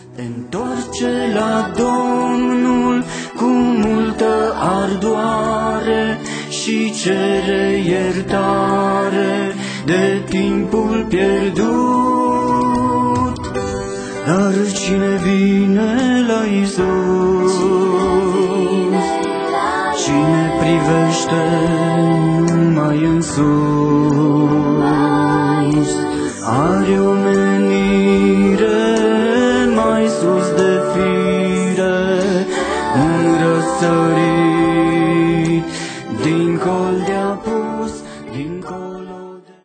Întoarce la Domnul cu multă ardoare și cere iertare de timpul pierdut. Dar cine vine la Iisus, cine privește numai în sus, are o menire mai sus de fire, un răsărit